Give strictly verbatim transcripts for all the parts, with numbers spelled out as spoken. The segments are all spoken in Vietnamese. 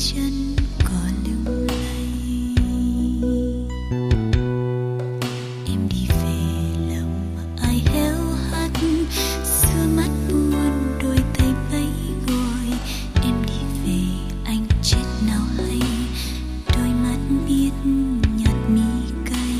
chân còn lung lay. Em đi về lòng ai héo hắt, xưa mắt buồn đôi tay vẫy gọi. Em đi về anh chết nào hay, đôi mắt biết nhạt mi cay.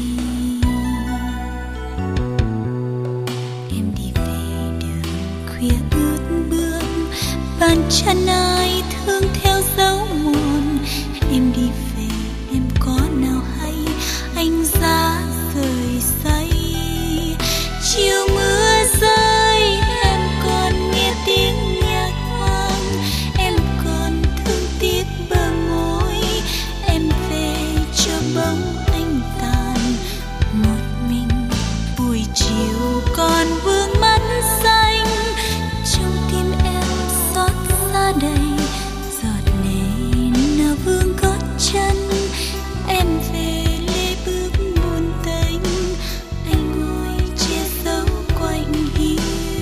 Em đi về đường khuya ướt bước, bàn chân ai thương theo dấu mòn. Em đi về em có nào hay, anh giá rời say. Chiều mưa rơi em còn nghe tiếng nhạc hoang, em còn thương tiếc bờ môi. Em về cho bóng anh tàn một mình, buổi chiều còn vương mắt xanh. Trong tim em xót xa đầy, giọt lệ nào vương gót chân. Em về lê bước buồn tênh, anh ngồi che dấu quạnh hiu.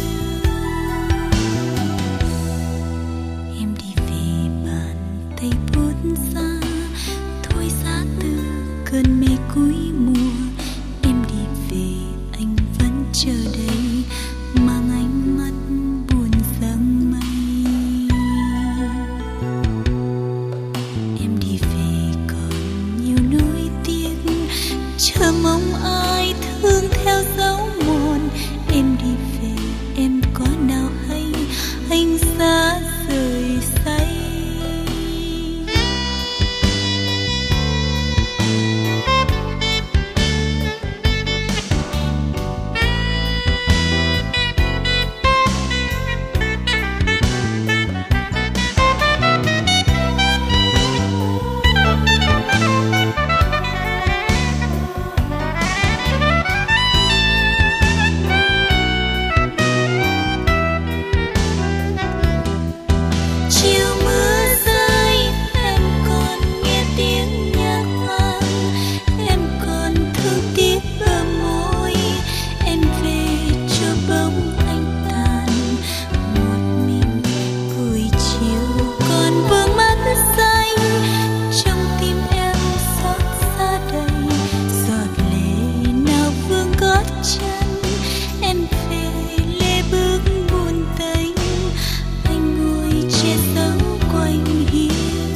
Em đi về bàn tay buốt xa, thôi xa từ cơn mê cuối mùa. Em đi về anh vẫn chờ đây, mang ánh mắt buồn giăng mây. Em đi về còn nhiều nuối tiếc, chờ mong ai thương theo dấu mòn. Em đi về em có nào hay, anh xa rời say. Chiều mưa rơi em còn nghe tiếng nhạc hoang, em còn thương tiếc bờ môi. Em về cho bóng anh tàn một mình, buổi chiều còn vương mắt xanh. Trong tim em xót xa đầy, giọt lệ nào vương gót chân. Em về lê bước buồn tênh, anh ngồi che dấu quạnh hiu.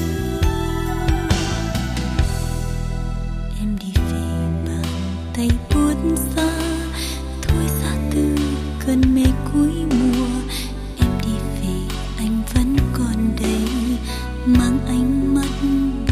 Em đi về bàn tay buốt xa, thôi xa từ cơn mê cuối mùa. Em đi về anh vẫn còn đây, mang ánh mắt